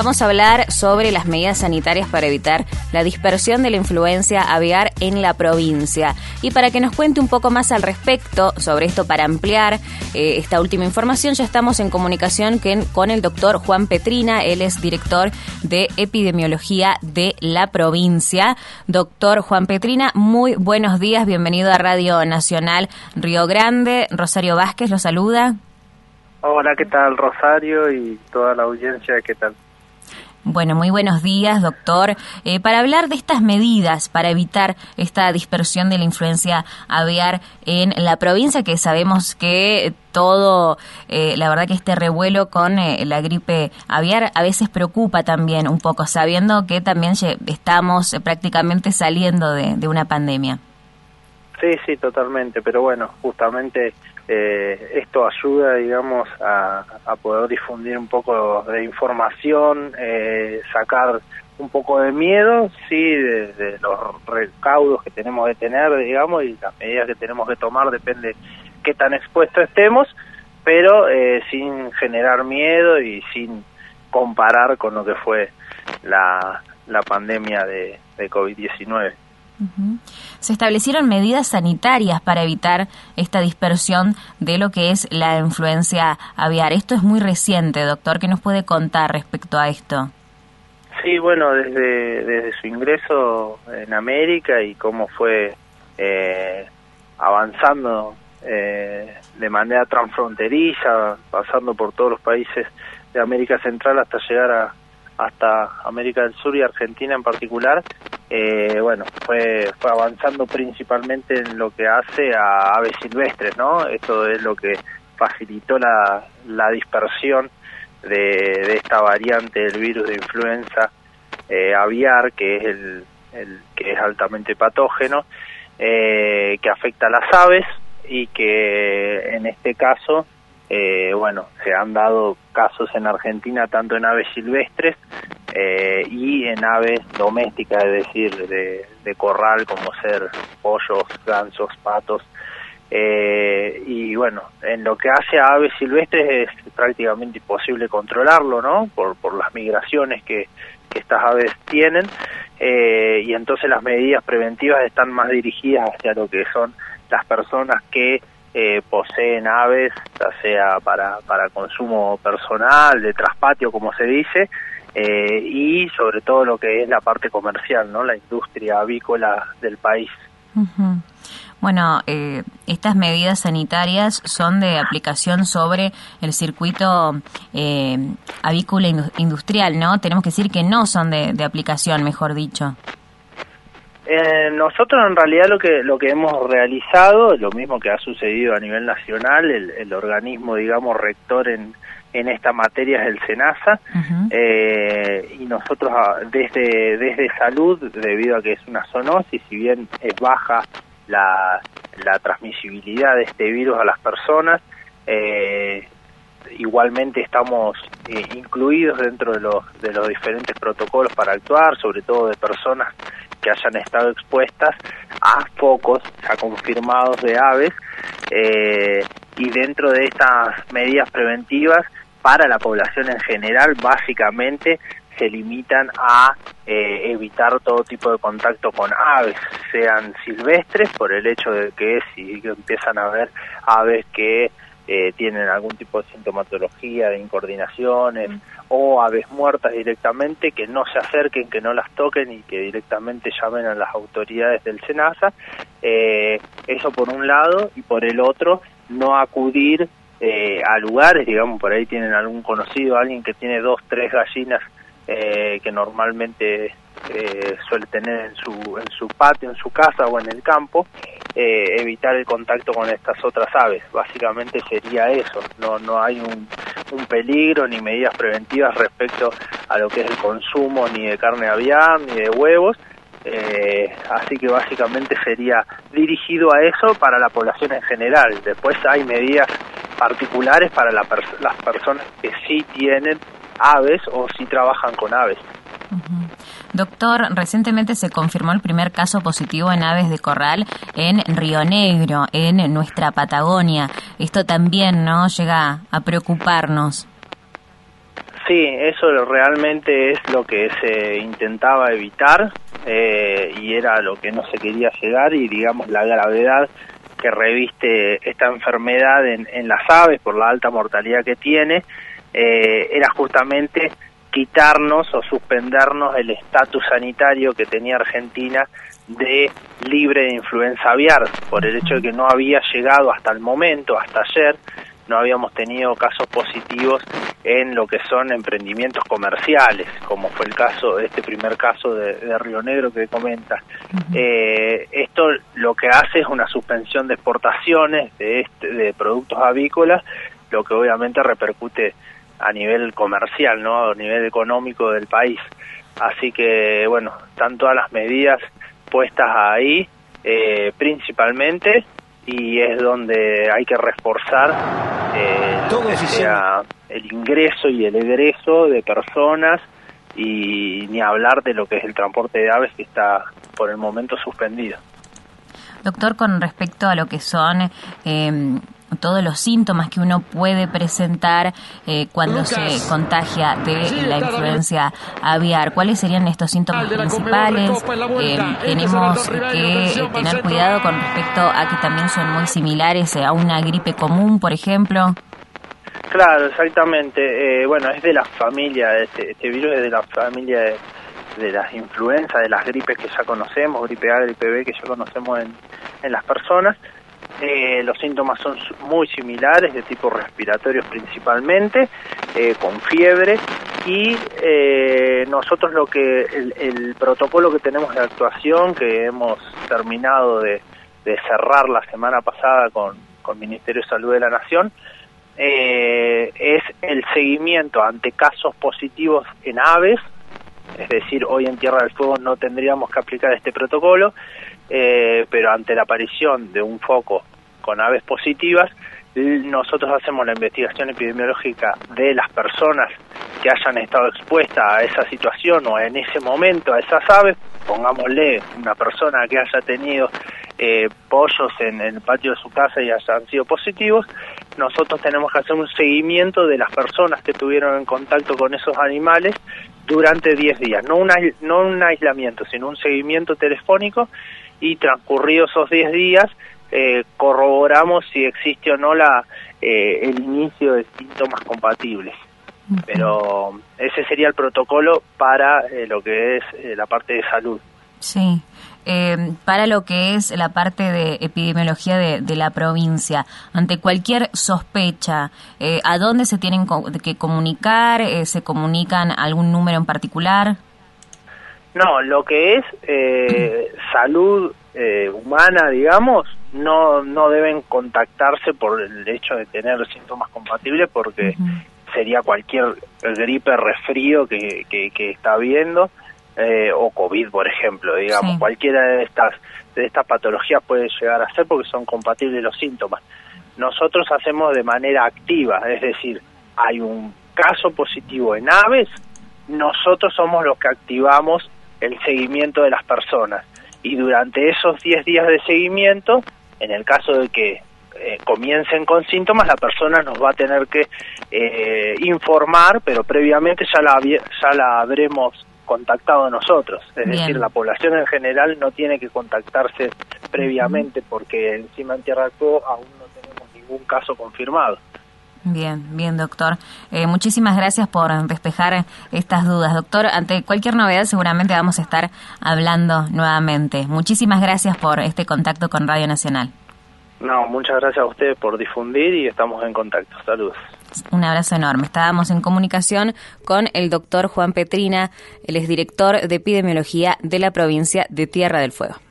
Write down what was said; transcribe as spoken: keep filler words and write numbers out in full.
Vamos a hablar sobre las medidas sanitarias para evitar la dispersión de la influencia aviar en la provincia. Y para que nos cuente un poco más al respecto sobre esto, para ampliar eh, esta última información, ya estamos en comunicación que, con el doctor Juan Petrina. Él es director de epidemiología de la provincia. Doctor Juan Petrina, muy buenos días, bienvenido a Radio Nacional Río Grande. Rosario Vázquez lo saluda. Hola, ¿qué tal, Rosario y toda la audiencia? ¿Qué tal? Bueno, muy buenos días, doctor. Eh, para hablar de estas medidas para evitar esta dispersión de la influencia aviar en la provincia, que sabemos que todo, eh, la verdad que este revuelo con eh, la gripe aviar a veces preocupa también un poco, sabiendo que también estamos prácticamente saliendo de, de una pandemia. Sí, sí, totalmente, pero bueno, justamente eh, esto ayuda, digamos, a, a poder difundir un poco de información, eh, sacar un poco de miedo, sí, de, de los recaudos que tenemos que tener, digamos, y las medidas que tenemos que tomar, depende qué tan expuestos estemos, pero eh, sin generar miedo y sin comparar con lo que fue la, la pandemia de, de COVID diecinueve. Uh-huh. Se establecieron medidas sanitarias para evitar esta dispersión de lo que es la influencia aviar. Esto es muy reciente, doctor. ¿Qué nos puede contar respecto a esto? Sí, bueno, desde, desde su ingreso en América y cómo fue eh, avanzando eh, de manera transfronteriza, pasando por todos los países de América Central hasta llegar a hasta América del Sur y Argentina en particular, eh, bueno, fue fue avanzando principalmente en lo que hace a aves silvestres, ¿no? Esto es lo que facilitó la, la dispersión de, de esta variante del virus de influenza eh, aviar, que es el, el que es altamente patógeno, eh, que afecta a las aves y que en este caso Eh, bueno, se han dado casos en Argentina tanto en aves silvestres eh, y en aves domésticas, es decir, de, de corral, como ser pollos, gansos, patos. Eh, y bueno, en lo que hace a aves silvestres es prácticamente imposible controlarlo, ¿no? Por, por las migraciones que, que estas aves tienen. Eh, y entonces las medidas preventivas están más dirigidas hacia lo que son las personas que Eh, poseen aves, ya sea para, para consumo personal, de traspatio, como se dice, eh, y sobre todo lo que es la parte comercial, ¿no? La industria avícola del país. Uh-huh. Bueno, eh, estas medidas sanitarias son de aplicación sobre el circuito eh, avícola industrial, ¿no? Tenemos que decir que no son de, de aplicación, mejor dicho. Eh, nosotros en realidad lo que lo que hemos realizado, lo mismo que ha sucedido a nivel nacional, el, el organismo, digamos, rector en, en esta materia es el SENASA, uh-huh. eh, y nosotros desde desde salud, debido a que es una zoonosis, si bien es baja la, la transmisibilidad de este virus a las personas, eh, igualmente estamos eh, incluidos dentro de los de los diferentes protocolos para actuar, sobre todo de personas que hayan estado expuestas a focos ya confirmados de aves, eh, y dentro de estas medidas preventivas para la población en general, básicamente se limitan a eh, evitar todo tipo de contacto con aves, sean silvestres, por el hecho de que si empiezan a haber aves que Eh, tienen algún tipo de sintomatología, de incoordinaciones, mm. o aves muertas directamente, que no se acerquen, que no las toquen y que directamente llamen a las autoridades del SENASA. Eh, eso por un lado, y por el otro, no acudir eh, a lugares, digamos, por ahí tienen algún conocido, alguien que tiene dos, tres gallinas eh, que normalmente eh, suele tener en su, en su patio, en su casa o en el campo. Eh, evitar el contacto con estas otras aves, básicamente sería eso. No no hay un, un peligro ni medidas preventivas respecto a lo que es el consumo ni de carne aviar ni de huevos, eh, así que básicamente sería dirigido a eso para la población en general. Después hay medidas particulares para la pers- las personas que sí tienen aves o sí trabajan con aves. Uh-huh. Doctor, recientemente se confirmó el primer caso positivo en aves de corral en Río Negro, en nuestra Patagonia. Esto también, ¿no?, llega a preocuparnos. Sí, Sí, eso realmente es lo que se intentaba evitar eh, y era lo que no se quería llegar, y digamos la gravedad que reviste esta enfermedad en, en las aves por la alta mortalidad que tiene, eh, era justamente quitarnos o suspendernos el estatus sanitario que tenía Argentina de libre de influenza aviar, por el hecho de que no había llegado hasta el momento, hasta ayer, no habíamos tenido casos positivos en lo que son emprendimientos comerciales, como fue el caso, este primer caso de, de Río Negro que comenta. Uh-huh. Eh, esto lo que hace es una suspensión de exportaciones de, este, de productos avícolas, lo que obviamente repercute a nivel comercial, ¿no? A nivel económico del país. Así que, bueno, están todas las medidas puestas ahí, eh, principalmente, y es donde hay que reforzar eh, lo que sea el ingreso y el egreso de personas, y ni hablar de lo que es el transporte de aves, que está por el momento suspendido. Doctor, con respecto a lo que son eh, todos los síntomas que uno puede presentar eh, cuando Lucas. se contagia de sí, la influencia aviar, ¿cuáles serían estos síntomas principales? Eh, tenemos que eh, tener cuidado con respecto a que también son muy similares a una gripe común, por ejemplo. Claro, exactamente. Eh, bueno, es de la familia, este, este virus es de la familia de, de las influencias, de las gripes que ya conocemos, gripe A, gripe B, que ya conocemos en, en las personas. Eh, los síntomas son muy similares, de tipo respiratorios principalmente, eh, con fiebre, y eh, nosotros lo que el, el protocolo que tenemos de actuación, que hemos terminado de, de cerrar la semana pasada con, con el Ministerio de Salud de la Nación, eh, es el seguimiento ante casos positivos en aves. Es decir, hoy en Tierra del Fuego no tendríamos que aplicar este protocolo, eh, pero ante la aparición de un foco con aves positivas, nosotros hacemos la investigación epidemiológica de las personas que hayan estado expuestas a esa situación o en ese momento a esas aves. Pongámosle una persona que haya tenido eh, pollos en el patio de su casa y hayan sido positivos, nosotros tenemos que hacer un seguimiento de las personas que tuvieron en contacto con esos animales durante diez días, no, una, no un aislamiento, sino un seguimiento telefónico, y transcurridos esos diez días eh, corroboramos si existe o no la eh, el inicio de síntomas compatibles. Uh-huh. Pero ese sería el protocolo para eh, lo que es eh, la parte de salud. Sí. Eh, para lo que es la parte de epidemiología de, de la provincia, ante cualquier sospecha, eh, ¿a dónde se tienen que comunicar? Eh, ¿Se comunican algún número en particular? No, lo que es eh, salud eh, humana, digamos, no no deben contactarse por el hecho de tener síntomas compatibles, porque uh-huh. sería cualquier gripe, resfrío que, que, que está habiendo. Eh, o COVID, por ejemplo, digamos, sí. Cualquiera de estas de estas patologías puede llegar a ser, porque son compatibles los síntomas. Nosotros hacemos de manera activa, es decir, hay un caso positivo en aves, nosotros somos los que activamos el seguimiento de las personas, y durante esos diez días de seguimiento, en el caso de que eh, comiencen con síntomas, la persona nos va a tener que eh, informar, pero previamente ya la, ya la habremos contactado nosotros, es Bien. decir, la población en general no tiene que contactarse previamente, porque encima en Tierra del Fuego aún no tenemos ningún caso confirmado. Bien, bien, doctor. Eh, muchísimas gracias por despejar estas dudas. Doctor, ante cualquier novedad seguramente vamos a estar hablando nuevamente. Muchísimas gracias por este contacto con Radio Nacional. No, muchas gracias a ustedes por difundir, y estamos en contacto. Saludos. Un abrazo enorme. Estábamos en comunicación con el doctor Juan Petrina, el exdirector de epidemiología de la provincia de Tierra del Fuego.